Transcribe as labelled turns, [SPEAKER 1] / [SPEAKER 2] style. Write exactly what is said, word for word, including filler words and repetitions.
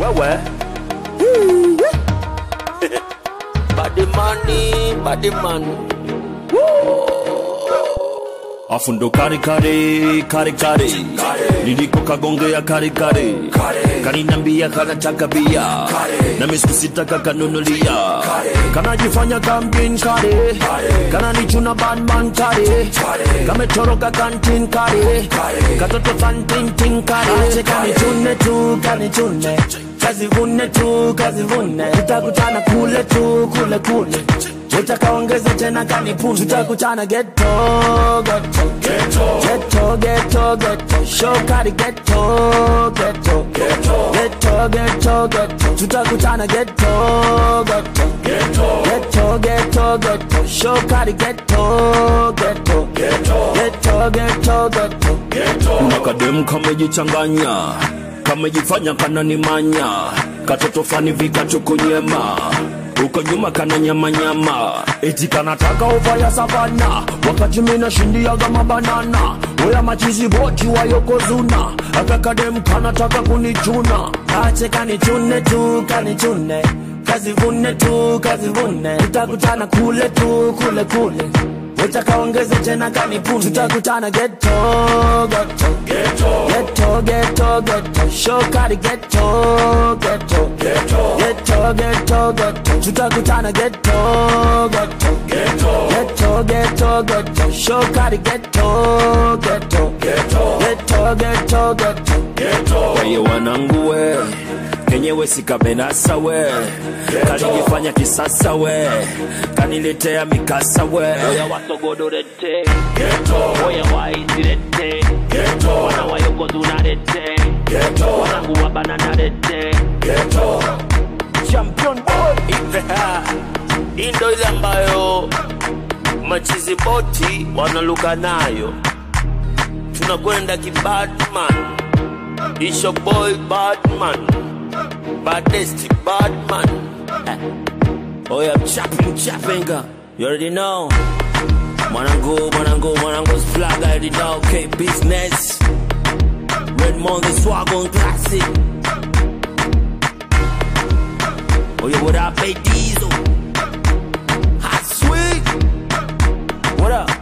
[SPEAKER 1] Where where? Body money, body money. Afundo kari kari, kari kari Niliko kagongea kari kari Kaninambia kana chakabia Na miskusita kakanunulia Kana jifanya kambin kari Kana nichuna bandman kari Kame choroka kantin kari Katoto fantin tin kari Ache kanichune tu, kanichune Kazi vune tu, kazi vune Tutakutana kule tu, kule kule Utakaongeza tena kanipuni Tutakutana ghetto, ghetto Ghetto, ghetto, ghetto, ghetto Shokari ghetto, ghetto Ghetto, ghetto, ghetto Tutakutana ghetto, ghetto Ghetto, ghetto, ghetto Shokari ghetto, ghetto Ghetto, ghetto, ghetto Unakademu kamejichanganya Kamejifanya kananimanya Katoto fani vika chukunyema Uko nyuma kana nyama nyama Eti kanataka uva ya savana Wakati mina shindiaga mabanana Oya machizi boti wa yokozuna Akakadem kanataka kunichuna Ache kanichune tu kanichune Kazi vune tu kazi vune Tutakutana kule tu kule kule Utakaongeze tena kanipuni Tutakutana ghetto, ghetto Ghetto, ghetto, ghetto Shokari ghetto, ghetto Ghetto, ghetto, ghetto Tutakutana ghetto, ghetto Ghetto, ghetto, ghetto Shokari ghetto, ghetto Ghetto, ghetto, ghetto Weye wanangu we Kenyewe sikabenasa we Kalijifanya kisasa we Kaniletea mikasa we Oya wasogodo rete Oya waizi rete Wana wayoko zuna rete Wanangu wabanana rete Champion boy Indo ile ambayo machizi boti wanaluka nayo Tunakwenda ki Batman It's your boy Batman Baddest Batman. Oh yeah, chopping, chopping. You already know. Manango, Manango, Manango's flag. I already know. Okay, business. Redmond, the swag on classic. Oh yeah, what up, Bay Diesel? Hot sweet. What up?